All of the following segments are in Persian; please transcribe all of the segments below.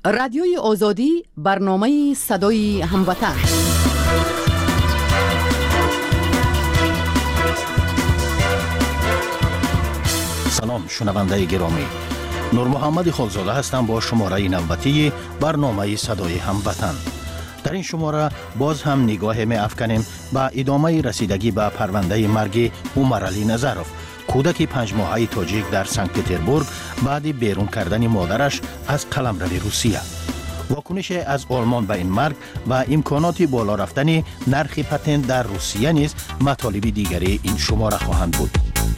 رادیوی آزادی برنامه صدای هموطن. سلام شنونده گرامی، نور محمد خالزاده هستم با شماره نوبتی برنامه صدای هموطن. در این شماره باز هم نگاه می افکنیم به ادامه رسیدگی به پرونده مرگ عمر علی نظروف، کودک 5 ماهه تاجیک در سنت پترزبورگ بعد بیرون کردن مادرش از قلمرو روسیه. واکنش از آلمان به این مرگ و امکانات بالا رفتن نرخ پتنت در روسیه نیز مطالب دیگری این شماره خواهند بود.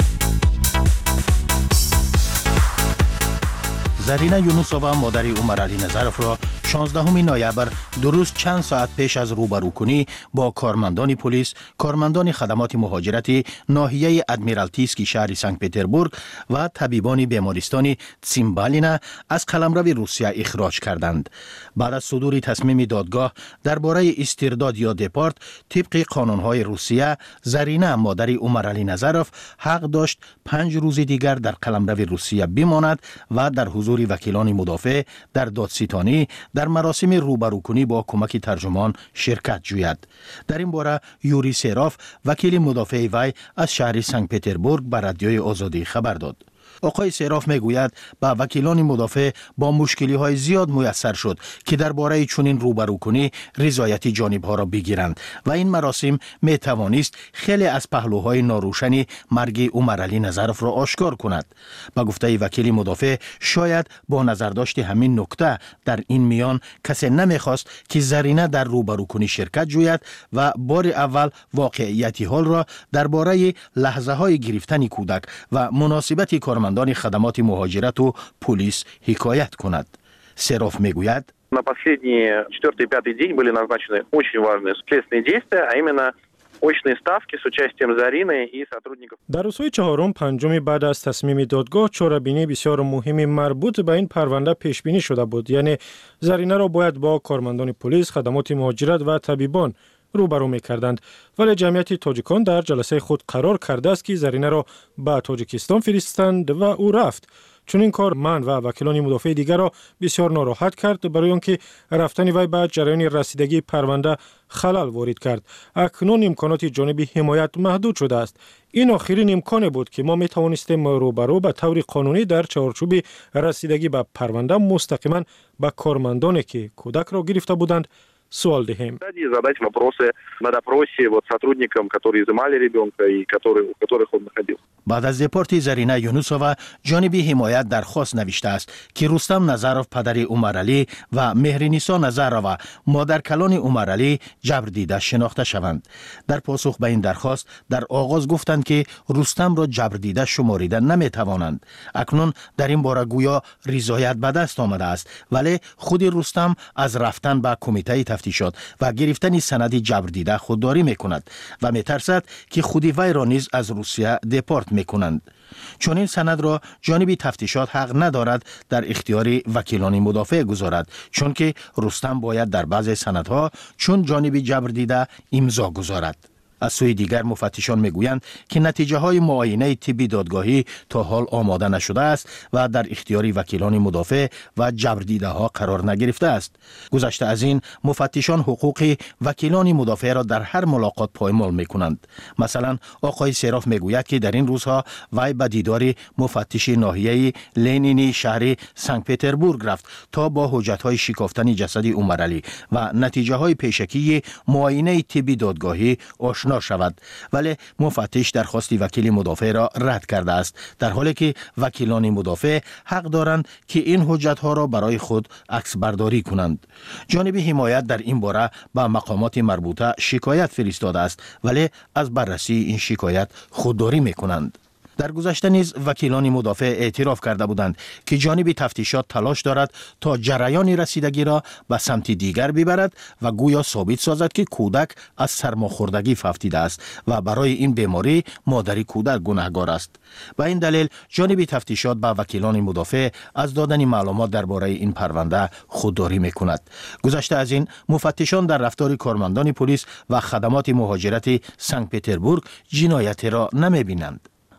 زرینه یونوسووا مادر عمر علی نظروف را 16 نوامبر درست چند ساعت پیش از روبروکنی با کارمندان پلیس، کارمندان خدمات مهاجرتی ناحیه ادمیرالتیسکی شهر سنت پترزبورگ و طبیبان بیمارستان تسیمبالینا از قلمرو روسیه اخراج کردند. بعد از صدور تصمیم دادگاه درباره استرداد یا دپارت طبق قانون‌های روسیه، زرینه مادر عمر علی نظروف حق داشت 5 روز دیگر در قلمرو روسیه بماند و در حضور وکیلان مدافع در دادستانی در مراسم روبروکنی با کمک ترجمان شرکت جوید. در این باره یوری سراف وکیل مدافع وی از شهر سنت پترزبورگ به رادیوی آزادی خبر داد. آقای سراف میگوید با وکیلان مدافع با مشکلی های زیاد میسر شد که درباره چنین روبروکنی رضایت جانب ها را بگیرند و این مراسم می توانست خیلی از پهلوهای ناروشن مرگ عمر علی نظروف را آشکار کند. با گفته وکیل مدافع شاید با نظرداشت همین نکته در این میان کسی نمیخواست که زرینه در روبروکنی شرکت جوید و بار اول واقعیت حال را درباره لحظه های گرفتن کودک و مناسبت کارمندان خدمات مهاجرت و پلیس حکایت کند. سراف میگوید На последний 4-й и 5-й день были назначены очень важные следственные действия, а именно очные ставки с участием Зарины и сотрудников. در روزهای 4 و 5 بعد از تصمیم دادگاه چاره‌بینی بسیار مهمی مربوط به این پرونده پیش بینی شده بود. یعنی زرینه را باید با کارمندان پلیس، خدمات مهاجرت و طبیبان روبرو می‌کردند، ولی جمعیت تاجیکان در جلسه خود قرار کرده است که زرینه را به تاجیکستان فرستند و او رفت. چون این کار من و وکیلان مدافع دیگر را بسیار ناراحت کرد، برای آنکه رفتن وی به جریان رسیدگی پرونده خلل وارد کرد. اکنون امکانات جانبی حمایت محدود شده است. این آخرین امکان بود که ما می توانستیم روبرو به طور قانونی در چارچوب رسیدگی به پرونده مستقیما به کارمندانی که کودک را گرفته بودند سوال دهیم. Задать вопросы на допросе сотрудникам, которые изымали ребенка и у которых он находился. بعد از دپارت زرینه یونوسووا جانب حمایت درخواست نوشته است که رستم نظروف پدر عمر علی و مهرنیسا نظرووا مادر کلان عمر علی جبر دیده شناخته شوند. در پاسخ به این درخواست در آغاز گفتند که رستم را جبر دیده شماریدن نمی توانند. اکنون در این باره گویا رضایت به دست آمده است، ولی خود رستم از رفتن به کمیته تفتیشات و گرفتن سند جبر دیده خودداری میکند و میترسد که خود وی را نیز از روسیه دپارت میکنند. چون این سند را جانب تفتیشات حق ندارد در اختیار وکیلان مدافع گذارد، چون که رستم باید در بعض سندها چون جانب جبر دیده امضا گذارد. از سوی دیگر مفتشان میگویند که نتیجه های معاینه طبی دادگاهی تا حال آماده نشده است و در اختیار وکیلان مدافع و جبر دیده ها قرار نگرفته است. گذشته از این مفتشان حقوق وکیلان مدافع را در هر ملاقات پایمال میکنند. مثلا آقای سراف میگوید که در این روزها وی به دیدار مفتش ناحیه لنینی شهر سنت پترزبورگ رفت تا با حجت های شکافتن جسد عمر علی و نتیجه های پیشکی معاینه طبی دادگاهی آشنا شود، ولی مفتش درخواست وکیل مدافع را رد کرده است، در حالی که وکیلان مدافع حق دارند که این حجت ها را برای خود عکس برداری کنند. جانب حمایت در این باره به مقامات مربوطه شکایت فرستاده است، ولی از بررسی این شکایت خودداری میکنند. در گذشته نیز وکیلان مدافع اعتراف کرده بودند که جانب تفتیشات تلاش دارد تا جریان رسیدگی را به سمت دیگر ببرد و گویا ثابت سازد که کودک از سرماخوردگی فوتیده است و برای این بیماری مادر کودک گناهکار است. به این دلیل جانب تفتیشات با وکیلان مدافع از دادن معلومات درباره این پرونده خودداری میکند. گذشته از این مفتشان در رفتار کارمندان پلیس و خدمات مهاجرت سنت پترزبورگ جنایتی را نمیبینند.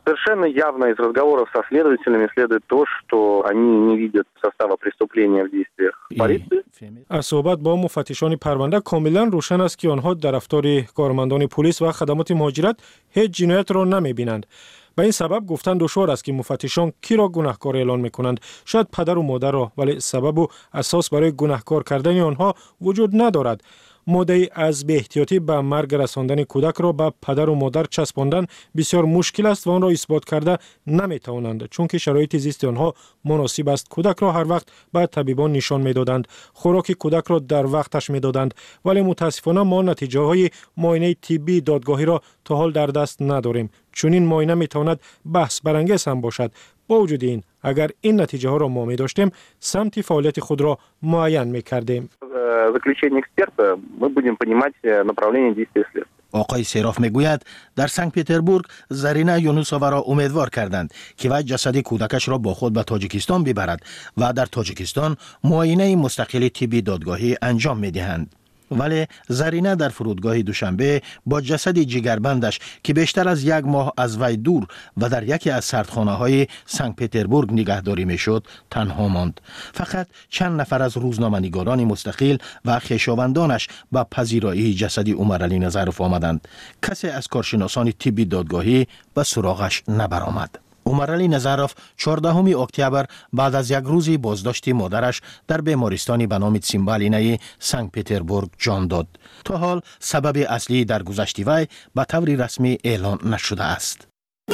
Совершенно явно из разговоров со следователями следует то, что они не видят состава преступления в действиях полиции. از صحبت با مفتشان پرونده کاملا روشن است که آنها در رفتار کارمندان پلیس و خدمات مهاجرت هیچ جنایت را نمی‌بینند. به این سبب گفتن دشوار است که مفتشان کی را گناهکار اعلان می‌کنند. شاید پدر و مادر را، ولی سبب و اساس برای گناهکار کردن آنها وجود ندارد. ماده‌ای از بی‌احتیاطی به مرگ رساندن کودک را به پدر و مادر چسباندن بسیار مشکل است و آن را اثبات کرده نمی‌توانند، چون که شرایط زیست آنها مناسب است. کودک را هر وقت به طبیبان نشان می‌دادند، خوراک کودک را در وقتش می‌دادند، ولی متاسفانه ما نتیجه‌های معاینه طبی دادگاهی را تا حال در دست نداریم. چون این معاینه می‌تواند بحث برانگیز هم باشد. با وجود این، اگر این نتیجه ها را ما می‌داشتیم، سمت فعالیت خود را معین می‌کردیم. Заключение эксперта мы будем понимать направление действия следствия. آقای سیراف میگوید در سنت پتربورگ زرینه یونوسووا را امیدوار کردند که وی جسد کودکش را با خود به تاجیکستان ببرد و در تاجیکستان معاینه مستقل طبی دادگاهی انجام می‌دهند. ولی زرینه در فرودگاه دوشنبه با جسد جگربندش که بیشتر از 1 ماه از وی دور و در یکی از سردخانه‌های سنت پتربورگ نگهداری میشد تنها ماند. فقط چند نفر از روزنامه‌نگاران مستقل و خویشاوندانش به پذیرایی جسد عمرعلی نظرف آمدند. کسی از کارشناسان طبی دادگاهی به سراغش نبرآمد. عمرعلی نظرف 14 اکتبر بعد از 1 روز بازداشت مادرش در بیمارستانی به نام تسیمبالینه سنت پتربورگ جان داد. تا حال سبب اصلی در گذشت وی به طور رسمی اعلان نشده است.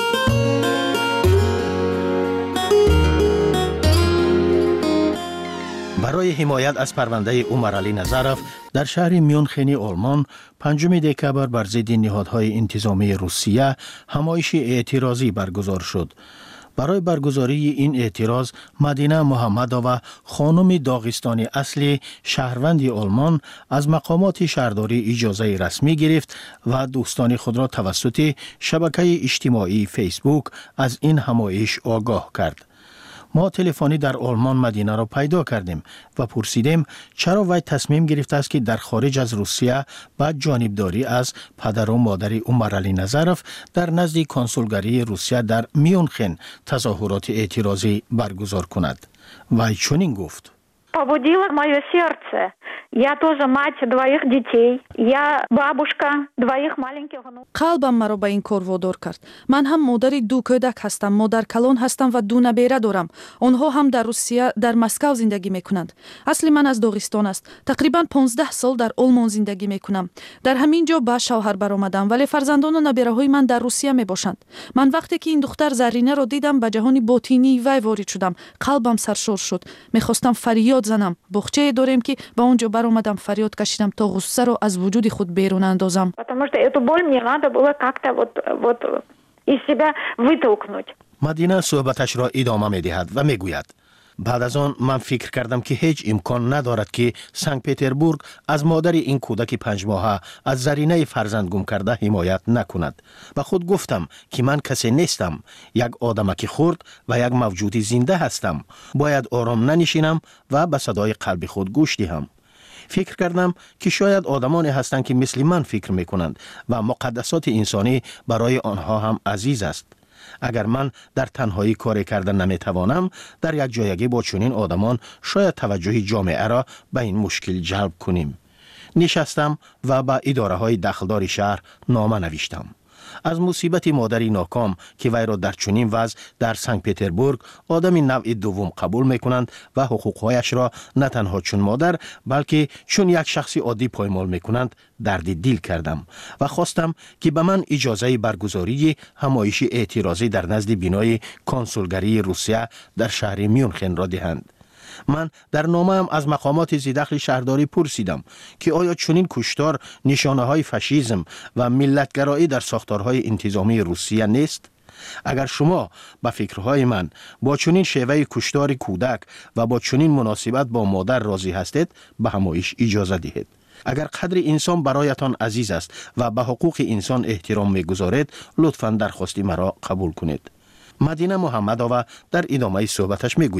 برای حمایت از پرونده عمرعلی نظرف در شهر میونخن آلمان 5 دکبر بر ضد نهادهای انتظامی روسیه همایش اعتراضی برگزار شد. برای برگزاری این اعتراض مدینه محمدووا خانم داغستانی اصلی شهروند آلمان از مقامات شهرداری اجازه رسمی گرفت و دوستان خود را توسط شبکه اجتماعی فیسبوک از این همایش آگاه کرد. ما تلفنی در آلمان مدینه را پیدا کردیم و پرسیدیم چرا وی تصمیم گرفته است که در خارج از روسیه با جانبداری از پدر و مادر عمرعلی نظرف در نزد کنسولگری روسیه در میونخن تظاهرات اعتراضی برگزار کند. وی چنین گفت: Побудило мое сердце. Я тоже мать 2 детей. Я бабушка 2 маленьких внуков. қалбам маро ба ин кор водор кард. Ман ҳам модари 2 кӯдак ҳастам, модаркалон ҳастам ва 2 набера дорам. онҳо ҳам дар Русия, дар Москав зиндагӣ мекунанд. асли ман аз Догистон аст. тақрибан 15 сол дар Олмон зиндагӣ мекунам. дар ҳамин ҷо ба шавҳар баромадам, вале фарзандону набераҳои ман дар Русия мебошанд. ман вақте ки ин духтар Заринеро дидам, ба ҷаҳони ботинии вай ворид шудам. қалбам саршор шуд. мехостам фарёд занам. бохчае дорем ки ба он ҷо баромадам, фарёд кашидам то ғуссаро аз вуҷуди худ берун андозам. Потому что эту боль мне надо было как-то вот из себя вытолкнуть. مدینه صحبتش را ادامه می‌دهد و میگوید: بعد از آن من فکر کردم که هیچ امکان ندارد که سنت پتربورگ از مادر این کودک 5 ماهه از زرینه فرزند گم کرده حمایت نکند. و خود گفتم که من کسی نیستم، یک آدمک خرد و یک موجود زنده هستم. باید آرام ننشینم و به صدای قلب خود گوش دهم. فکر کردم که شاید آدمانی هستند که مثل من فکر میکنند و مقدسات انسانی برای آنها هم عزیز است. اگر من در تنهایی کاری کردن نمیتوانم، در یک جایگی با چنین آدمان شاید توجه جامعه را به این مشکل جلب کنیم. نشستم و با اداره های دخلدار شهر نامه نوشتم. از مصیبت مادری ناکام که وی را در چنین وضع در سنت پتربورگ آدم نوع دوم قبول میکنند و حقوقهایش را نه تنها چون مادر بلکه چون یک شخص عادی پایمال میکنند درد دل کردم و خواستم که به من اجازه برگزاری همایش اعتراضی در نزد بینای کنسولگری روسیه در شهر میونخن را دهند. من در نامه‌ام از مقامات ذی‌دخل شهرداری پرسیدم که آیا چنین کشتار نشانه‌های فاشیسم و ملتگرایی در ساختارهای انتظامی روسیه نیست؟ اگر شما با فکرهای من با چنین شیوه کشتار کودک و با چنین مناسبت با مادر راضی هستید، به همایش اجازه دهید. اگر قدر انسان برایتان عزیز است و به حقوق انسان احترام می‌گذارید، لطفاً درخواست مرا قبول کنید. مدینه محمدووا در ادامه صحبتش میگوید: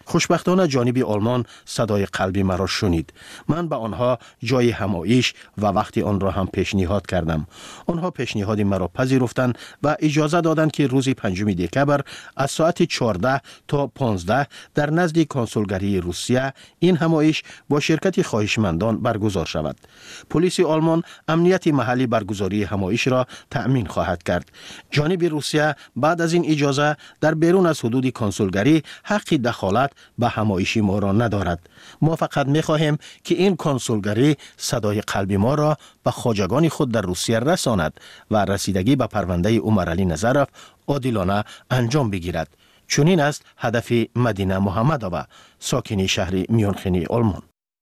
خوشبختانه جانب آلمان صدای قلبی مرا شنید. من به آنها جای همایش و وقتی آن را هم پیشنهاد کردم. آنها پیشنهاد مرا پذیرفتند و اجازه دادند که روز 5 دکبر از ساعت 14 تا 15 در نزد کنسولگری روسیه این همایش با شرکت خواهشمندان برگزار شود. پلیس آلمان امنیت محلی برگزاری همایش را تأمین خواهد کرد. جانب روسیه بعد از این اجازه در بیرون از حدود کنسولگری حق دخالت به همایش ما را ندارد. ما فقط می‌خواهیم که این کنسولگری صدای قلبی ما را به خواجگان خود در روسیه رساند و رسیدگی به پرونده عمرعلی نظرов عادلانه انجام بگیرد. چنین است هدف مدینه محمدآوا، ساکن شهر میونخن آلمان.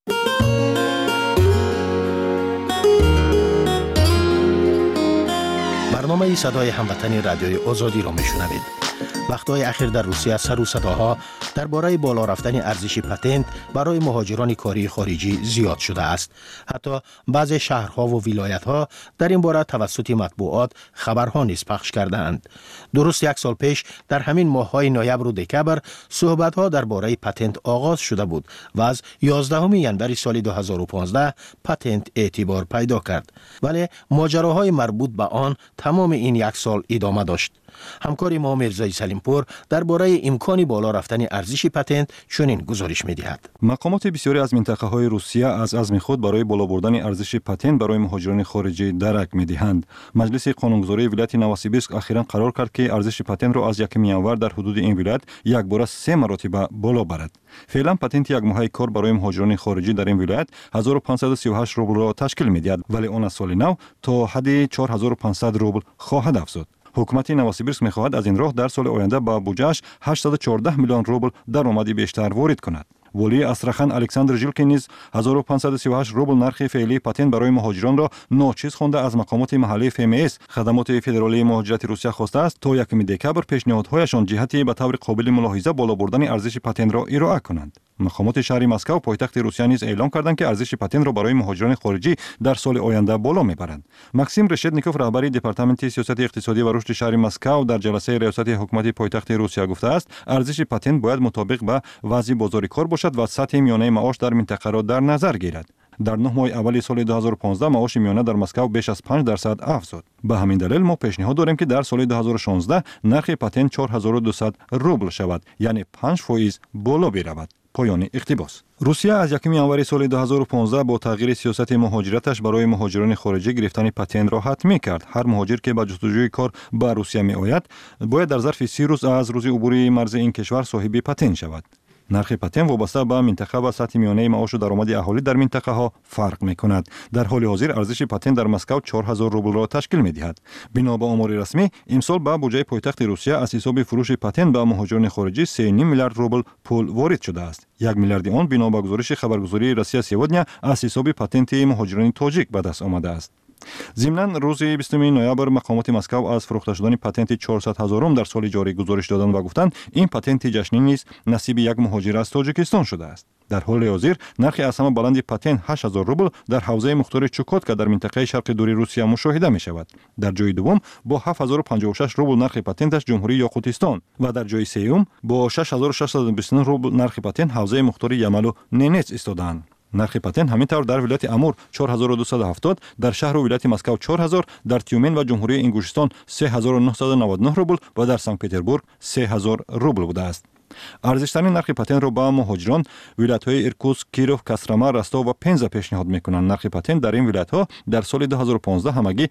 برنامه صدای هموطنی رادیوی آزادی را میشنوید. وقتهای اخیر در روسیه سر و صداها درباره بالا رفتن ارزش پتنت برای مهاجران کاری خارجی زیاد شده است. حتی بعضی شهرها و ولایت‌ها در این باره توسط مطبوعات خبرها نیز پخش کردند. درست 1 سال پیش در همین ماه‌های نوامبر و دکبر صحبت‌ها درباره پتنت آغاز شده بود و از 11 ژانویه سال 2015 پتنت اعتبار پیدا کرد. ولی ماجراهای مربوط به آن تمام این 1 سال ادامه داشت. همکار ما میرزای سلیمپور درباره امکان بالا رفتن ارزش پتنت چنین گزارش می‌دهد. مقامات بسیاری از منطقه‌های روسیه از عزم خود برای بالا بردن ارزش پتنت برای مهاجران خارجی درک می‌دهند. مجلس قانونگذاری ولایت نووسیبیرسک اخیراً قرار کرد که ارزش پتنت را از 1 ژانویه در حدود این ولایت یک بار 3 مرتبه بالا برد. فعلا پتنت یک ماهه کار برای مهاجران خارجی در این ولایت 1538 روبل را تشکیل می‌دهد، ولی آن از سال نو تا حد 4500 روبل خواهد افزود. حکومت نووسیبیرسک می‌خواهد از این راه در سال آینده با بودجه‌اش 814 میلیون روبل درآمد بیشتر وارد کند. ولی استراخان الکساندر ژیلکین نیز 1538 روبل نرخ فعلی پتنت برای مهاجران را ناچیز خوانده از مقامات محلی FMS خدمات فدرالی مهاجرت روسیه خواسته است تا 1 دکبر پیشنهادهایشان جهتی به طور قابل ملاحظه بالا بردن ارزش پتنت را ارائه کنند. مقامات شهر مسکو پایتخت روسیه نیز اعلام کردند که ارزش پتنت را برای مهاجران خارجی در سال آینده بالا میبرند. ماکسیم رشدنیکوف رهبر دپارتمنت سیاست اقتصادی و رشد شهر مسکو در جلسه ریاست حکومت پایتخت روسیه گفته است ارزش پتنت باید مطابق با وضع بازار کار باشد و سطح میانه معاش در منطقه را در نظر گیرد. در 9 ماه اول سال 2015 معاش میانه در مسکو بیش از 5% افزود. به همین دلیل ما پیشنهاد داریم که در سال 2016 نرخ پتنت 4200 روبل شود، یعنی 5% بالا برود. پایان اقتباس. روسیه از 1 ژانویه سال 2015 با تغییر سیاست مهاجرتش برای مهاجران خارجی گرفتن پتنت را حتمی کرد. هر مهاجر که به جستجوی کار به روسیه می آید باید در ظرف 30 روز از روز عبور مرز این کشور صاحب پتنت شود. نرخ پتنت وابسته به منطقه و سطح میانه معاش و درآمد اهالی در منطقه ها فرق می کند. در حال حاضر ارزش پتنت در مسکو 4000 روبل را تشکیل می دهد. بنا به آمار رسمی امسال به بودجه پایتخت روسیه از حساب فروش پتنت به مهاجران خارجی 3.5 میلیارد روبل پول وارد شده است. 1 میلیارد آن بنا به گزارش خبرگزاری روسیه سیودنیا از حساب پتنت مهاجران تاجیک به دست آمده است. ضمناً روز 20 نوامبر مقامات مسکو از فروخته شدن پتنت 400,000 در سال جاری گزارش دادند و گفتند این پتنت جشنی نیز نصیب یک مهاجر از تاجیکستان شده است. در حال حاضر نرخ از همه بلند پتنت 8000 روبل در حوزه مختار چوکاتکا در منطقه شرق دوری روسیه مشاهده می شود. در جای دوم با 7056 روبل نرخ پتنتش جمهوری یاقوتستان و در جای سوم با 6629 روبل نرخ پتنت حوزه مختار یمل و نینتس ایستادند. نرخ پتنت همینطور در ولایت امور 4270، در شهر و ولایت مسکو 4000، در تیومن و جمهوری انگوشتان 3999 روبل و در سنت پترزبورگ 3000 روبل بوده است. ارزش‌ترین نرخ پتنت را با مهاجران ولایت‌های ایرکوتسک، کیروف، کاسترما، رستاو و پنزا پیشنهاد می‌کنند. نرخ پتنت در این ولایت‌ها در سال 2015 همگی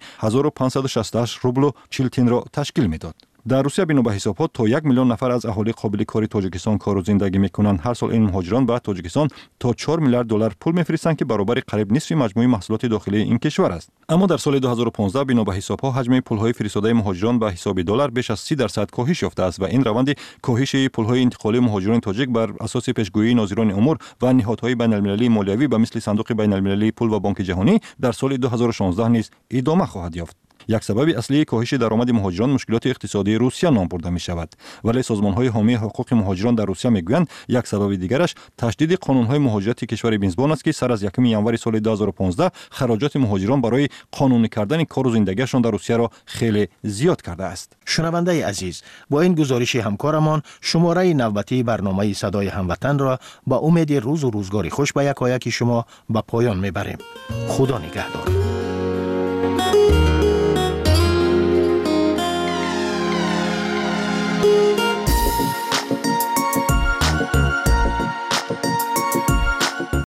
1568 روبل و 40 تین را تشکیل می‌داد. در روسیه بنا به حسابات تا 1 میلیون نفر از اهالی قابل کاری تاجیکستان کار و زندگی می‌کنند. هر سال این مهاجران به تاجیکستان تا 4 میلیارد دلار پول می‌فرستند که برابر قریب نصف مجموع محصولات داخلی این کشور است. اما در سال 2015 بنا به حساب‌ها حجم پول‌های فرستاده مهاجران به حساب دلار بیش از 30% کاهش یافته است و این روند کاهش پول‌های انتقالی مهاجران تاجیک بر اساس پیشگویی ناظران امور و نهادهای بین‌المللی مالیوی به مثل صندوق بین‌المللی پول و بانک جهانی در سال 2016 نیز ادامه خواهد یافت. یک سبب اصلی کاهش درآمد مهاجران مشکلات اقتصادی روسیه نام برده می شود. ولی سازمان‌های حامی حقوق مهاجران در روسیه میگویند یک سبب دیگرش تشدید قانون‌های مهاجرت کشور میزبان است که سر از 1 ژانویه سال 2015 خراجات مهاجران برای قانونی کردن کار و زندگیشان در روسیه را خیلی زیاد کرده است. شنونده عزیز، با این گزارش همکارمان شماره نوبتی برنامه صدای هموطن را با امید روز و روزگاری خوش به یکایک شما به پایان میبریم. خدا نگهدار.